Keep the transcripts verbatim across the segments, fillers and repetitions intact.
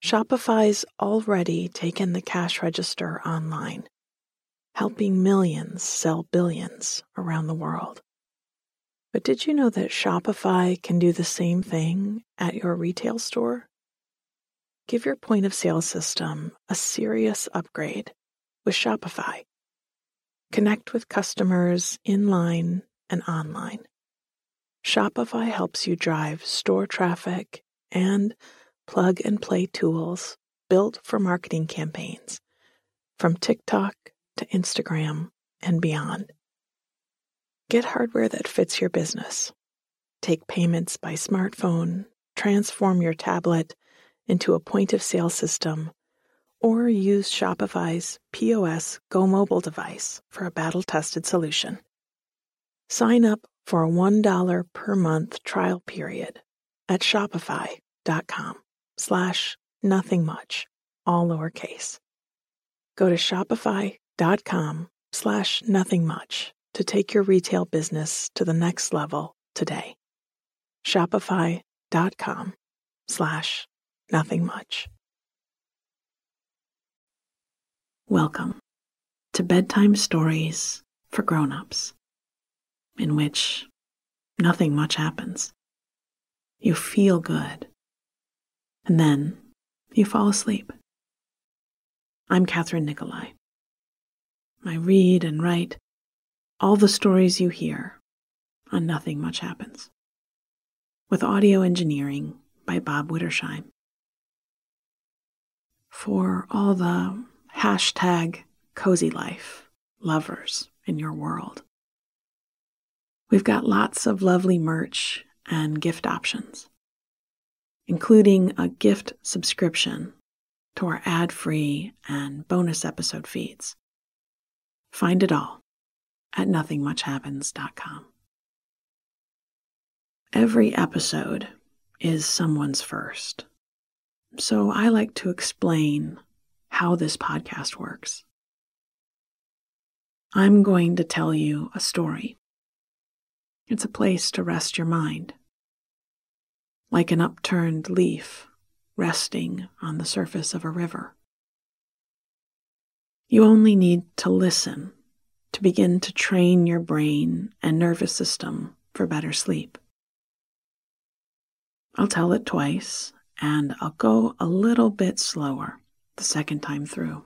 Shopify's already taken the cash register online, helping millions sell billions around the world. But did you know that Shopify can do the same thing at your retail store? Give your point of sale system a serious upgrade with Shopify. Connect with customers in-line and online. Shopify helps you drive store traffic and plug-and-play tools built for marketing campaigns, from TikTok to Instagram and beyond. Get hardware that fits your business. Take payments by smartphone, transform your tablet into a point-of-sale system, or use Shopify's P O S Go Mobile device for a battle-tested solution. Sign up for a one dollar per month trial period at shopify.com slash nothing much, all lowercase. Go to shopify.com slash nothing much to take your retail business to the next level today. Shopify.com slash nothing much. Welcome to Bedtime Stories for Grown-ups, in which nothing much happens. You feel good, and then you fall asleep. I'm Catherine Nicolai. I read and write all the stories you hear on Nothing Much Happens, with audio engineering by Bob Wittersheim. For all the hashtag cozy life lovers in your world, we've got lots of lovely merch and gift options, including a gift subscription to our ad-free and bonus episode feeds. Find it all at nothing much happens dot com. Every episode is someone's first, so I like to explain how this podcast works. I'm going to tell you a story. It's a place to rest your mind, like an upturned leaf resting on the surface of a river. You only need to listen to begin to train your brain and nervous system for better sleep. I'll tell it twice, and I'll go a little bit slower the second time through.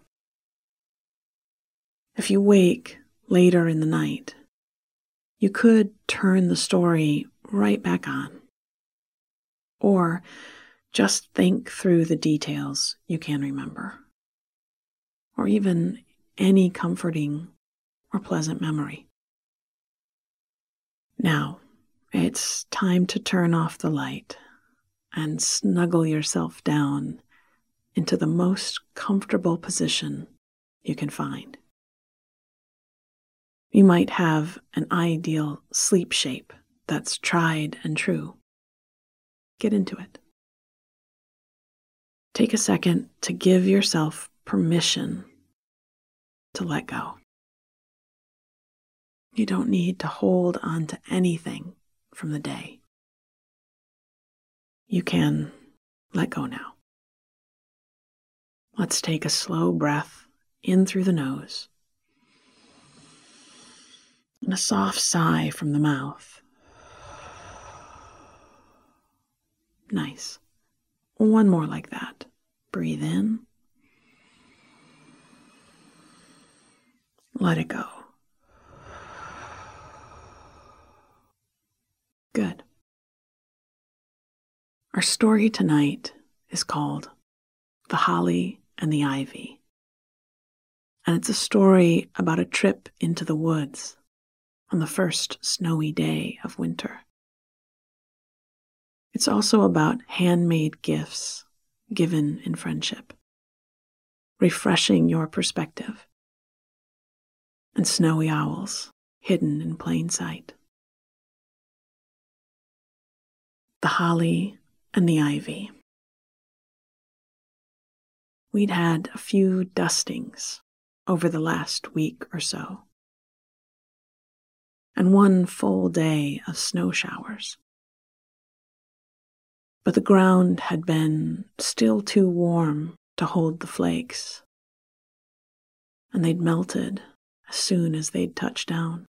If you wake later in the night, you could turn the story right back on, or just think through the details you can remember, or even any comforting or pleasant memory. Now, it's time to turn off the light and snuggle yourself down into the most comfortable position you can find. You might have an ideal sleep shape that's tried and true. Get into it. Take a second to give yourself permission to let go. You don't need to hold on to anything from the day. You can let go now. Let's take a slow breath in through the nose and a soft sigh from the mouth. Nice. One more like that. Breathe in. Let it go. Good. Our story tonight is called The Holly and the Ivy, and it's a story about a trip into the woods on the first snowy day of winter. It's also about handmade gifts given in friendship, refreshing your perspective, and snowy owls hidden in plain sight. The Holly and the Ivy. We'd had a few dustings over the last week or so, and one full day of snow showers. but the ground had been still too warm to hold the flakes, and they'd melted as soon as they'd touched down.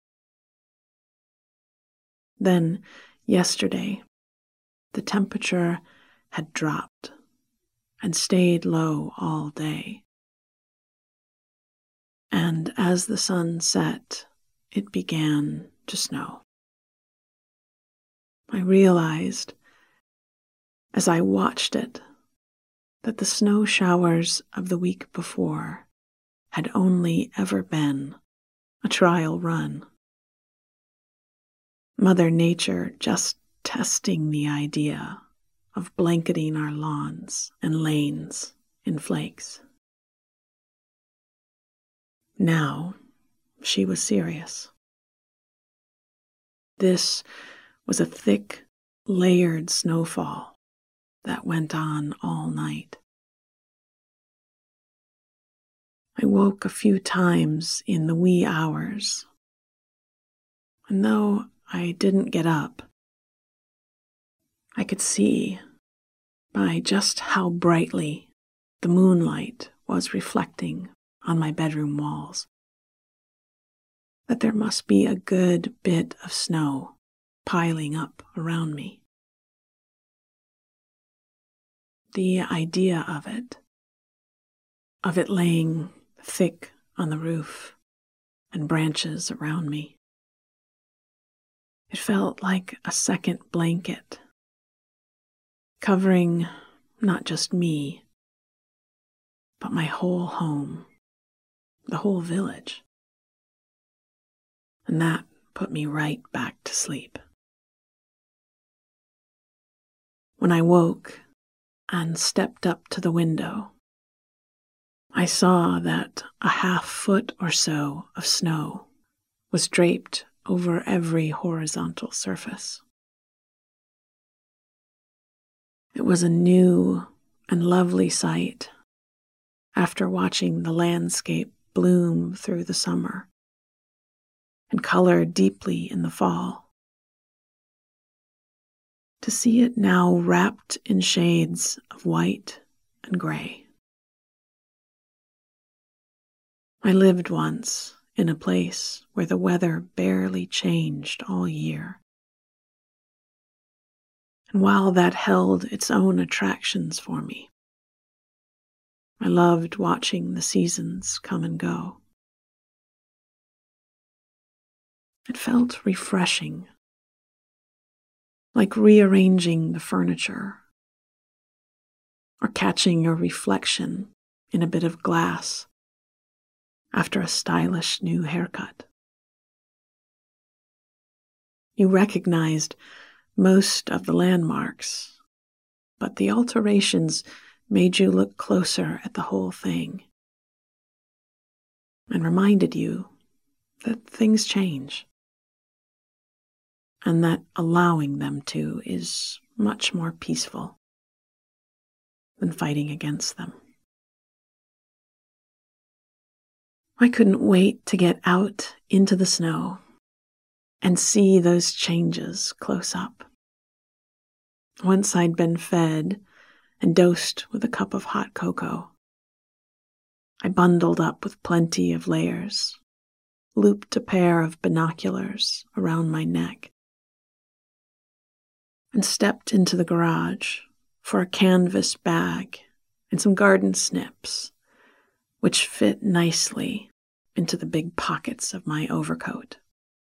Then, yesterday, the temperature had dropped and stayed low all day. And as the sun set, it began to snow. I realized, as I watched it, that the snow showers of the week before had only ever been a trial run. Mother Nature just testing the idea of blanketing our lawns and lanes in flakes. Now she was serious. This was a thick, layered snowfall that went on all night. I woke a few times in the wee hours, and though I didn't get up, I could see, by just how brightly the moonlight was reflecting on my bedroom walls, that there must be a good bit of snow piling up around me. The idea of it, of it laying thick on the roof and branches around me, it felt like a second blanket, covering not just me, but my whole home, the whole village. And that put me right back to sleep. When I woke and stepped up to the window, I saw that a half foot or so of snow was draped over every horizontal surface. It was a new and lovely sight after watching the landscape bloom through the summer and color deeply in the fall. To see it now wrapped in shades of white and gray. I lived once in a place where the weather barely changed all year. And while that held its own attractions for me, I loved watching the seasons come and go. It felt refreshing, like rearranging the furniture or catching your reflection in a bit of glass after a stylish new haircut. You recognized most of the landmarks, but the alterations made you look closer at the whole thing and reminded you that things change and that allowing them to is much more peaceful than fighting against them. I couldn't wait to get out into the snow and see those changes close up. Once I'd been fed and dosed with a cup of hot cocoa, I bundled up with plenty of layers, looped a pair of binoculars around my neck, and stepped into the garage for a canvas bag and some garden snips, which fit nicely into the big pockets of my overcoat.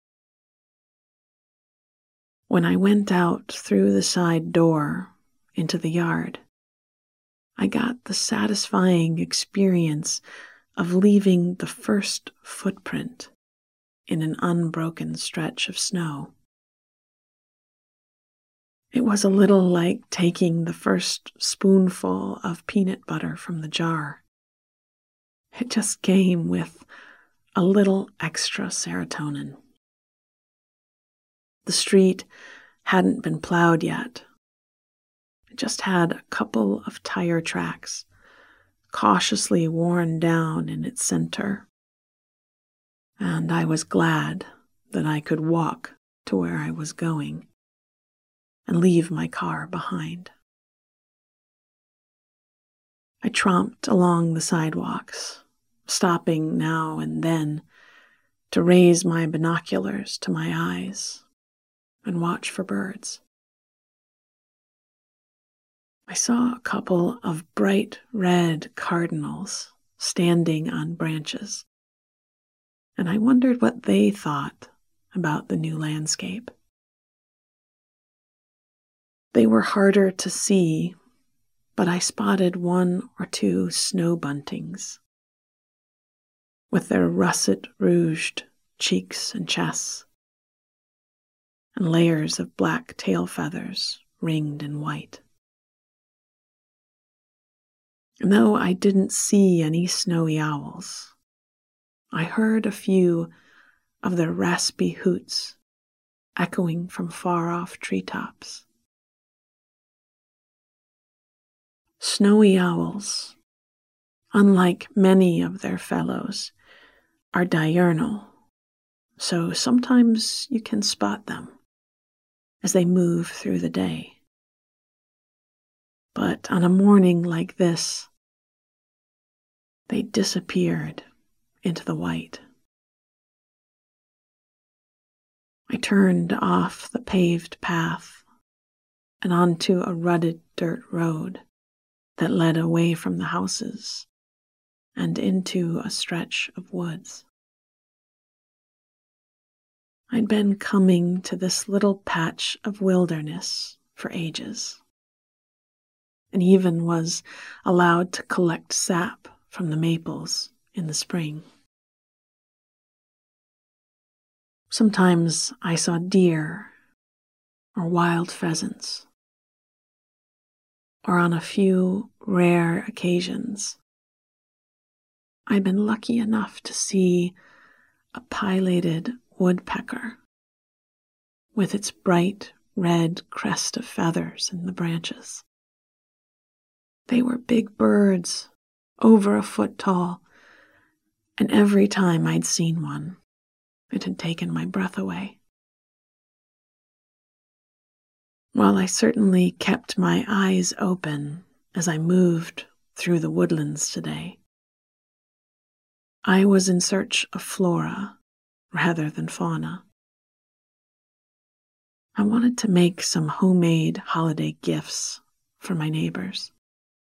When I went out through the side door into the yard, I got the satisfying experience of leaving the first footprint in an unbroken stretch of snow. It was a little like taking the first spoonful of peanut butter from the jar. It just came with a little extra serotonin. The street hadn't been plowed yet. It just had a couple of tire tracks, cautiously worn down in its center. And I was glad that I could walk to where I was going and leave my car behind. I tromped along the sidewalks, stopping now and then to raise my binoculars to my eyes and watch for birds. I saw a couple of bright red cardinals standing on branches, and I wondered what they thought about the new landscape. They were harder to see, but I spotted one or two snow buntings with their russet-rouged cheeks and chests, and layers of black tail feathers ringed in white. And though I didn't see any snowy owls, I heard a few of their raspy hoots echoing from far-off treetops. Snowy owls, unlike many of their fellows, are diurnal, so sometimes you can spot them as they move through the day. But on a morning like this, they disappeared into the white. I turned off the paved path and onto a rutted dirt road that led away from the houses and into a stretch of woods. I'd been coming to this little patch of wilderness for ages, and even was allowed to collect sap from the maples in the spring. Sometimes I saw deer or wild pheasants, or on a few rare occasions, I'd been lucky enough to see a pileated woodpecker with its bright red crest of feathers in the branches. They were big birds, over a foot tall, and every time I'd seen one, it had taken my breath away. While I certainly kept my eyes open as I moved through the woodlands today, I was in search of flora rather than fauna. I wanted to make some homemade holiday gifts for my neighbors.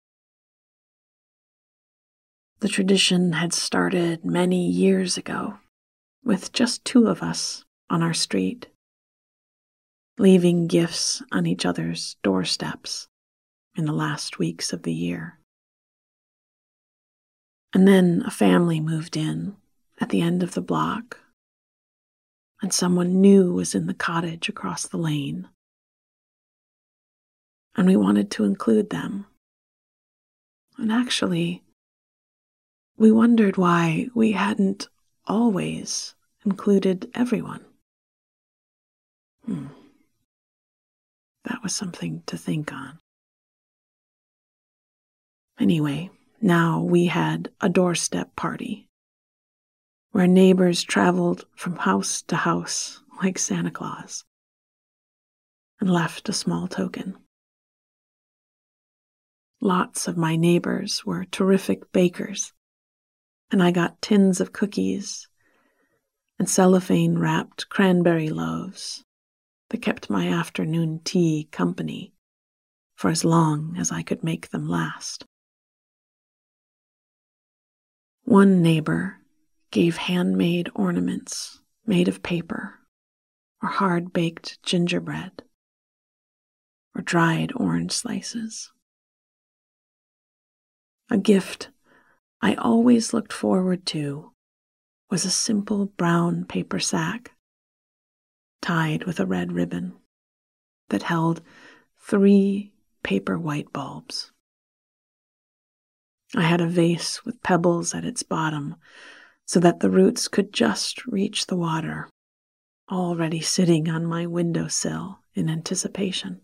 The tradition had started many years ago, with just two of us on our street, leaving gifts on each other's doorsteps in the last weeks of the year. And then a family moved in at the end of the block, and someone new was in the cottage across the lane. And we wanted to include them. And actually, we wondered why we hadn't always included everyone. Hmm. That was something to think on. Anyway, now we had a doorstep party, where neighbors traveled from house to house like Santa Claus and left a small token. Lots of my neighbors were terrific bakers, and I got tins of cookies and cellophane-wrapped cranberry loaves that kept my afternoon tea company for as long as I could make them last. One neighbor gave handmade ornaments made of paper, or hard-baked gingerbread, or dried orange slices. A gift I always looked forward to was a simple brown paper sack tied with a red ribbon that held three paper white bulbs. I had a vase with pebbles at its bottom so that the roots could just reach the water, already sitting on my windowsill in anticipation.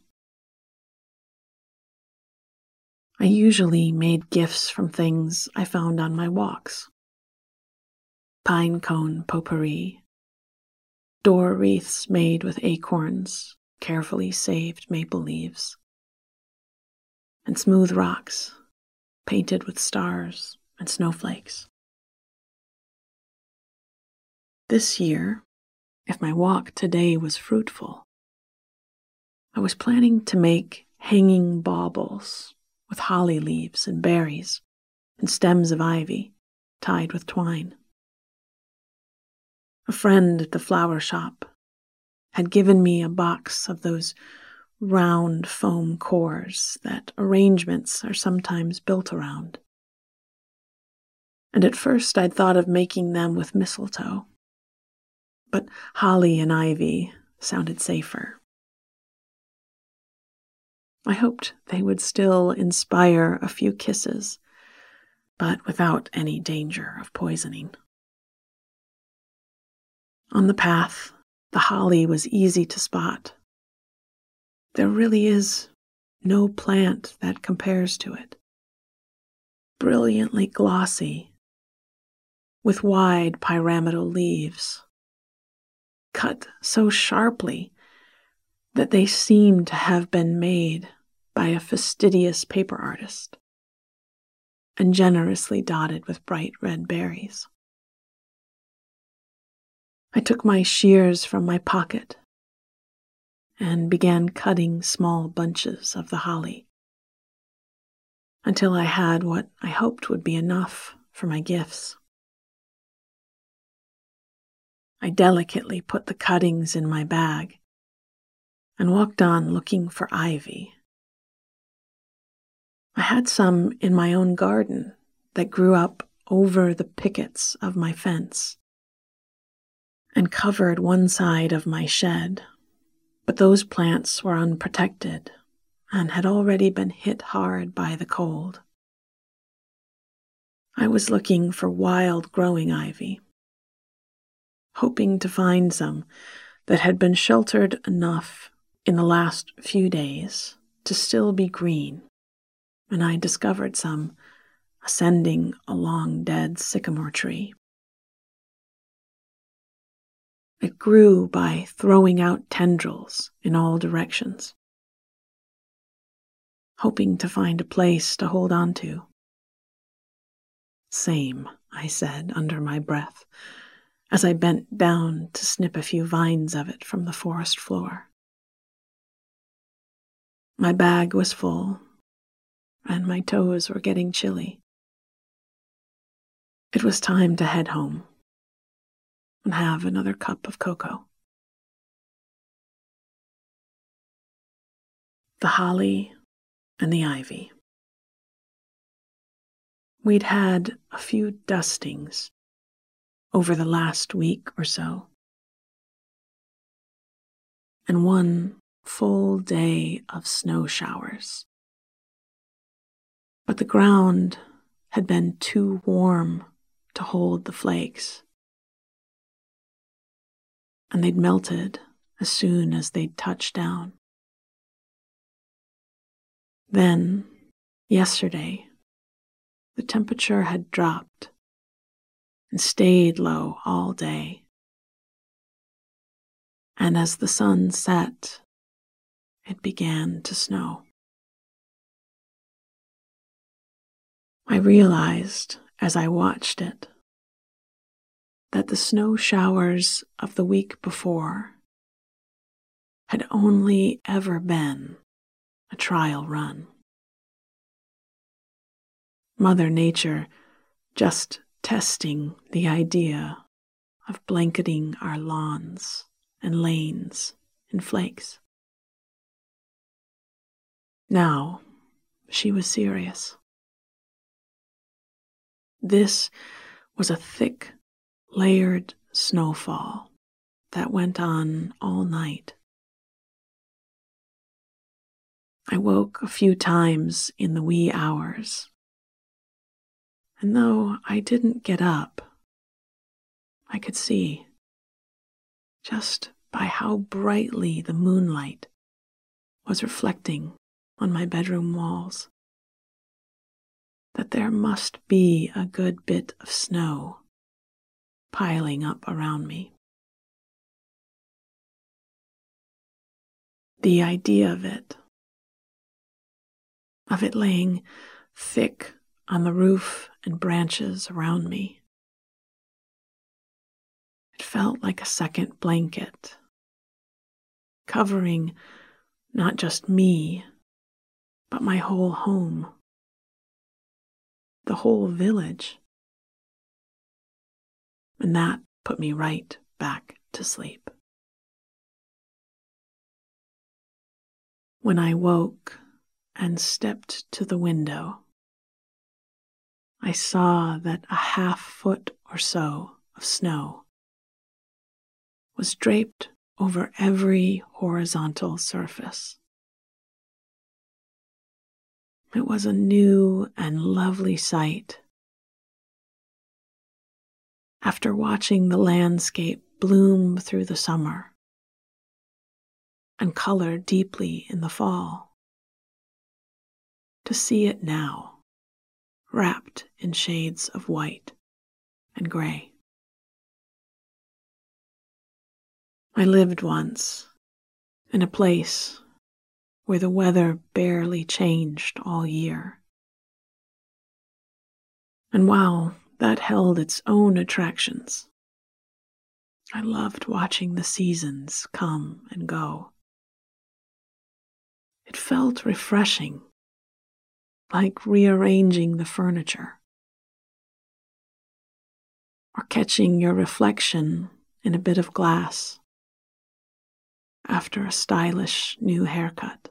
I usually made gifts from things I found on my walks. Pine cone potpourri, door wreaths made with acorns, carefully saved maple leaves, and smooth rocks, painted with stars and snowflakes. This year, if my walk today was fruitful, I was planning to make hanging baubles with holly leaves and berries and stems of ivy tied with twine. A friend at the flower shop had given me a box of those round foam cores that arrangements are sometimes built around. And at first I'd thought of making them with mistletoe, but holly and ivy sounded safer. I hoped they would still inspire a few kisses, but without any danger of poisoning. On the path, the holly was easy to spot. There really is no plant that compares to it. Brilliantly glossy, with wide pyramidal leaves, cut so sharply that they seem to have been made by a fastidious paper artist, and generously dotted with bright red berries. I took my shears from my pocket and began cutting small bunches of the holly until I had what I hoped would be enough for my gifts. I delicately put the cuttings in my bag and walked on looking for ivy. I had some in my own garden that grew up over the pickets of my fence and covered one side of my shed, but those plants were unprotected and had already been hit hard by the cold. I was looking for wild growing ivy, hoping to find some that had been sheltered enough in the last few days to still be green, and I discovered some ascending a long dead sycamore tree. It grew by throwing out tendrils in all directions, hoping to find a place to hold on to. Same, I said under my breath, as I bent down to snip a few vines of it from the forest floor. My bag was full, and my toes were getting chilly. It was time to head home and have another cup of cocoa. The holly and the ivy. We'd had a few dustings over the last week or so, and one full day of snow showers. But the ground had been too warm to hold the flakes, and they'd melted as soon as they'd touched down. Then, yesterday, the temperature had dropped and stayed low all day. And as the sun set, it began to snow. I realized as I watched it that the snow showers of the week before had only ever been a trial run. Mother Nature just testing the idea of blanketing our lawns and lanes in flakes. Now she was serious. This was a thick, layered snowfall that went on all night. I woke a few times in the wee hours, and though I didn't get up, I could see, just by how brightly the moonlight was reflecting on my bedroom walls, that there must be a good bit of snow piling up around me. The idea of it, of it laying thick on the roof and branches around me. It felt like a second blanket, covering not just me, but my whole home, the whole village. And that put me right back to sleep. When I woke and stepped to the window, I saw that a half foot or so of snow was draped over every horizontal surface. It was a new and lovely sight. After watching the landscape bloom through the summer and color deeply in the fall, to see it now, wrapped in shades of white and gray. I lived once in a place where the weather barely changed all year. And while that held its own attractions, I loved watching the seasons come and go. It felt refreshing, like rearranging the furniture, or catching your reflection in a bit of glass after a stylish new haircut.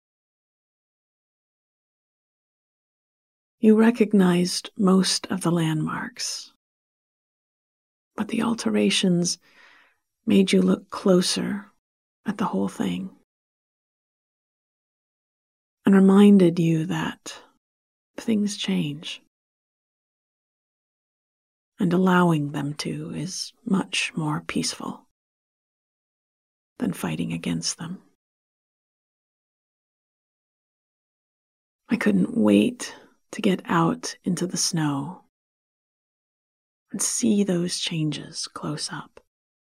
You recognized most of the landmarks, but the alterations made you look closer at the whole thing and reminded you that things change, and allowing them to is much more peaceful than fighting against them. I couldn't wait to get out into the snow and see those changes close up.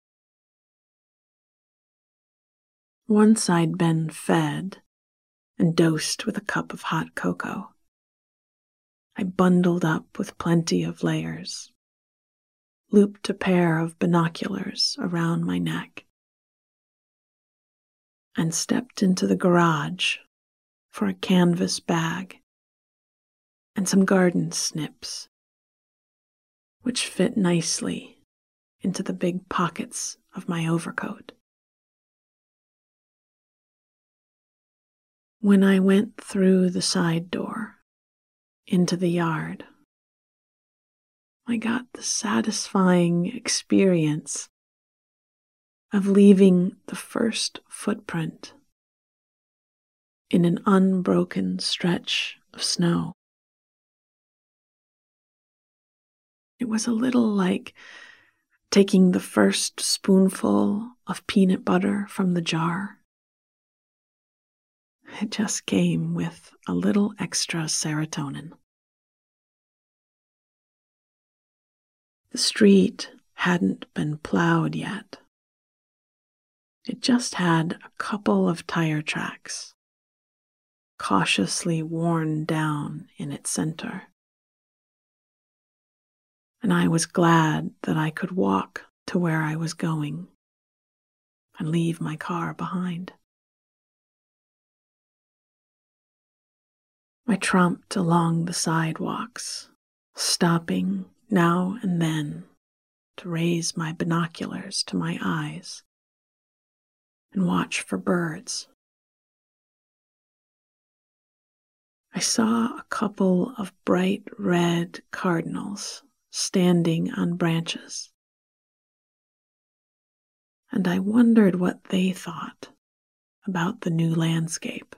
Once I'd been fed and dosed with a cup of hot cocoa, I bundled up with plenty of layers, looped a pair of binoculars around my neck, and stepped into the garage for a canvas bag and some garden snips, which fit nicely into the big pockets of my overcoat. When I went through the side door into the yard, I got the satisfying experience of leaving the first footprint in an unbroken stretch of snow. It was a little like taking the first spoonful of peanut butter from the jar. It just came with a little extra serotonin. The street hadn't been plowed yet. It just had a couple of tire tracks, cautiously worn down in its center. And I was glad that I could walk to where I was going and leave my car behind. I tromped along the sidewalks, stopping now and then to raise my binoculars to my eyes and watch for birds. I saw a couple of bright red cardinals standing on branches, and I wondered what they thought about the new landscape.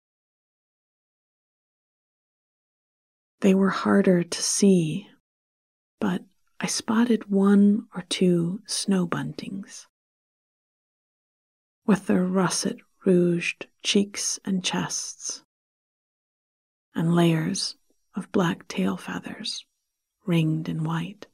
They were harder to see, but I spotted one or two snow buntings with their russet-rouged cheeks and chests and layers of black tail feathers ringed in white.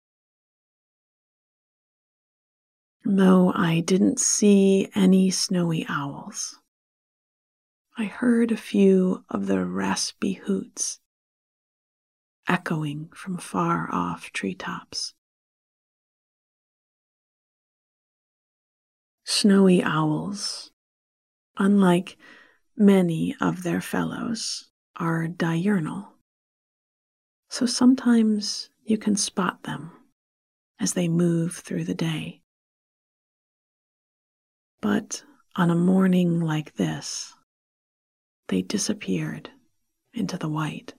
Though I didn't see any snowy owls, I heard a few of their raspy hoots echoing from far-off treetops. Snowy owls, unlike many of their fellows, are diurnal, so sometimes you can spot them as they move through the day. But on a morning like this, they disappeared into the white.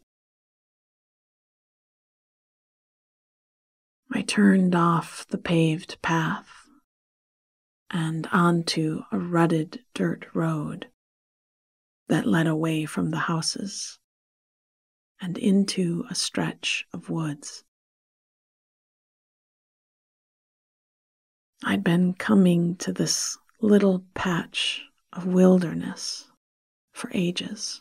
I turned off the paved path and onto a rutted dirt road that led away from the houses and into a stretch of woods. I'd been coming to this little patch of wilderness for ages,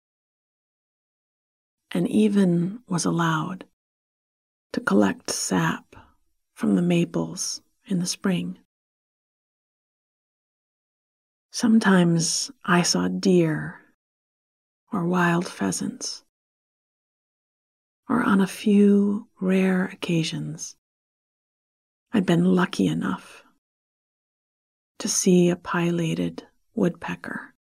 and even was allowed to collect sap from the maples in the spring. Sometimes I saw deer or wild pheasants, or on a few rare occasions, I'd been lucky enough to see a pileated woodpecker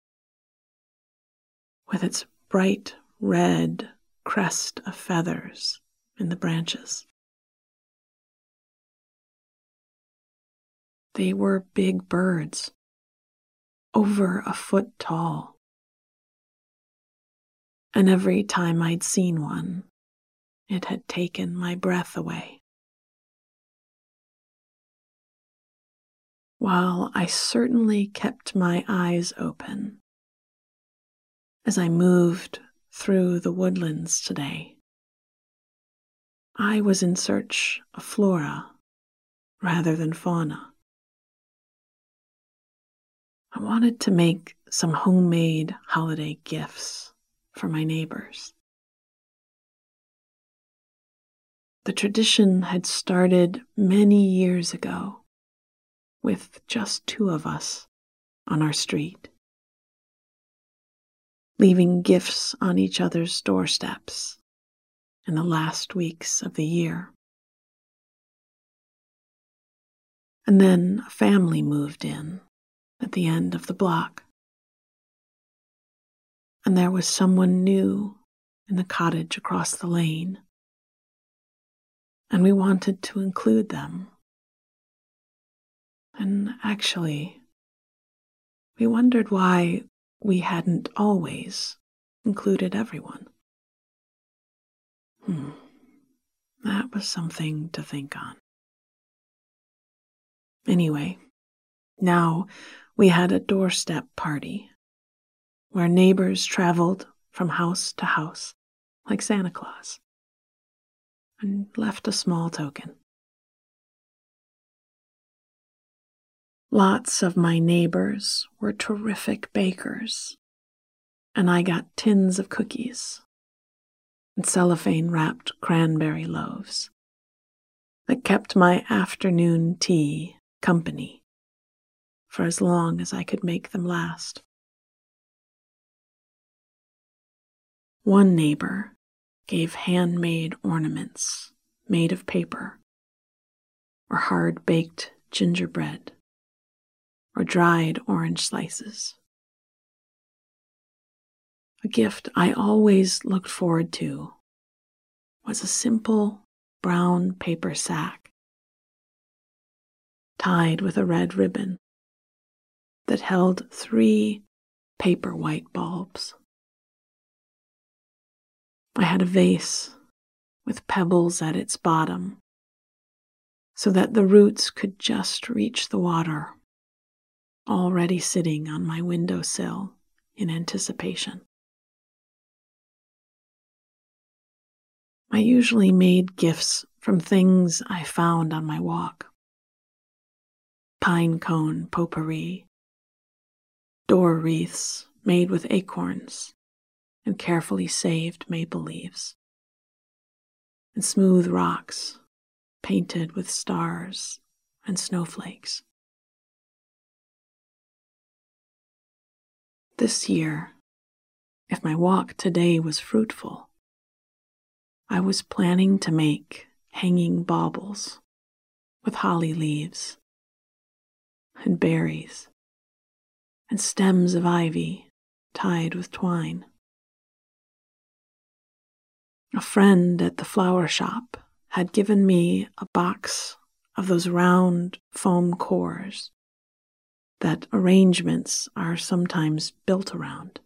with its bright red crest of feathers in the branches. They were big birds, over a foot tall, and every time I'd seen one, it had taken my breath away. While I certainly kept my eyes open as I moved through the woodlands today, I was in search of flora rather than fauna. I wanted to make some homemade holiday gifts for my neighbors. The tradition had started many years ago with just two of us on our street, leaving gifts on each other's doorsteps in the last weeks of the year. And then a family moved in at the end of the block, and there was someone new in the cottage across the lane, and we wanted to include them. And actually, we wondered why we hadn't always included everyone. Hmm, that was something to think on. Anyway, now we had a doorstep party where neighbors traveled from house to house like Santa Claus and left a small token. Lots of my neighbors were terrific bakers, and I got tins of cookies and cellophane-wrapped cranberry loaves that kept my afternoon tea company for as long as I could make them last. One neighbor gave handmade ornaments made of paper, or hard-baked gingerbread, or dried orange slices. A gift I always looked forward to was a simple brown paper sack tied with a red ribbon that held three paper white bulbs. I had a vase with pebbles at its bottom so that the roots could just reach the water, already sitting on my windowsill in anticipation. I usually made gifts from things I found on my walk. Pine cone potpourri, door wreaths made with acorns and carefully saved maple leaves, and smooth rocks painted with stars and snowflakes. This year, if my walk today was fruitful, I was planning to make hanging baubles with holly leaves and berries and stems of ivy tied with twine. A friend at the flower shop had given me a box of those round foam cores that arrangements are sometimes built around.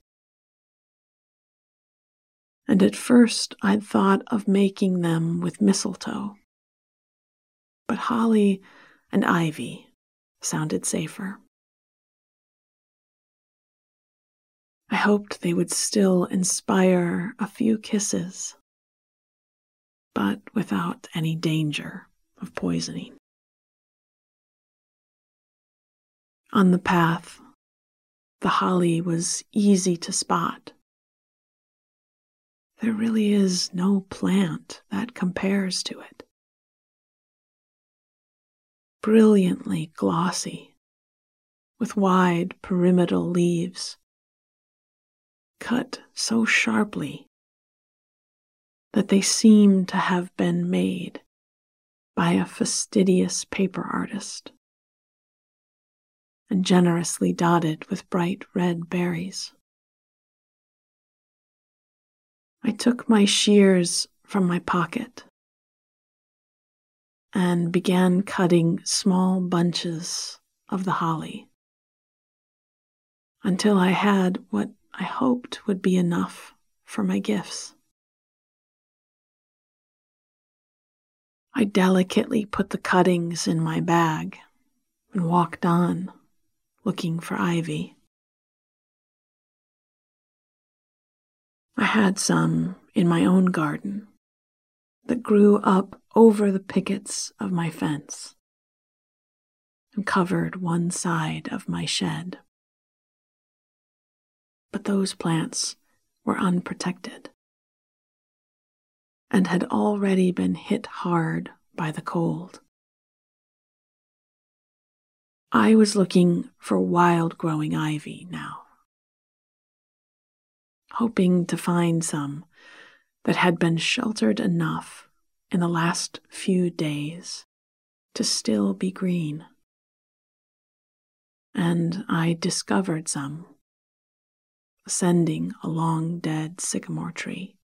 And at first I'd thought of making them with mistletoe, but holly and ivy sounded safer. I hoped they would still inspire a few kisses, but without any danger of poisoning. On the path, the holly was easy to spot. There really is no plant that compares to it. Brilliantly glossy, with wide pyramidal leaves, cut so sharply that they seem to have been made by a fastidious paper artist, and generously dotted with bright red berries. I took my shears from my pocket and began cutting small bunches of the holly until I had what I hoped would be enough for my gifts. I delicately put the cuttings in my bag and walked on, looking for ivy. I had some in my own garden that grew up over the pickets of my fence and covered one side of my shed. But those plants were unprotected and had already been hit hard by the cold. I was looking for wild-growing ivy now, hoping to find some that had been sheltered enough in the last few days to still be green. And I discovered some, ascending a long dead sycamore tree.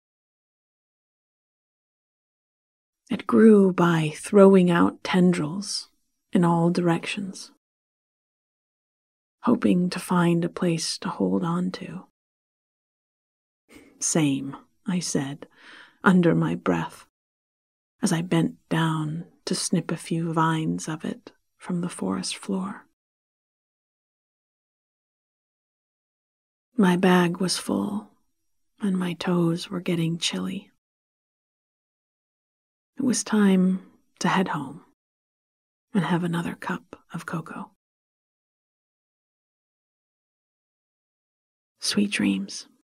It grew by throwing out tendrils in all directions, hoping to find a place to hold on to. Same, I said, under my breath, as I bent down to snip a few vines of it from the forest floor. My bag was full, and my toes were getting chilly. It was time to head home and have another cup of cocoa. Sweet dreams.